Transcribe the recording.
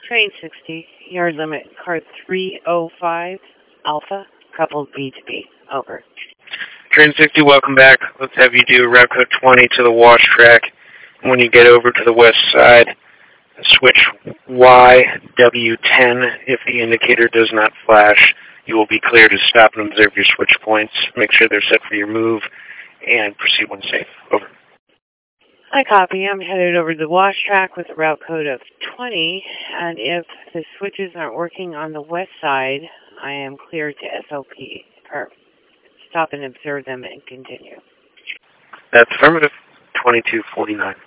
Train 60, yard limit, car 305, Alpha, coupled B to B. Over. Train 60, welcome back. Let's have you do route code 20 to the wash track. When you get over to the west side, switch YW10. If the indicator does not flash, you will be clear to stop and observe your switch points. Make sure they're set for your move, and proceed when safe. Over. I copy. I'm headed over to the wash track with a route code of 20, and if the switches aren't working on the west side, I am clear to SOP, or stop and observe them and continue. That's affirmative. 2249.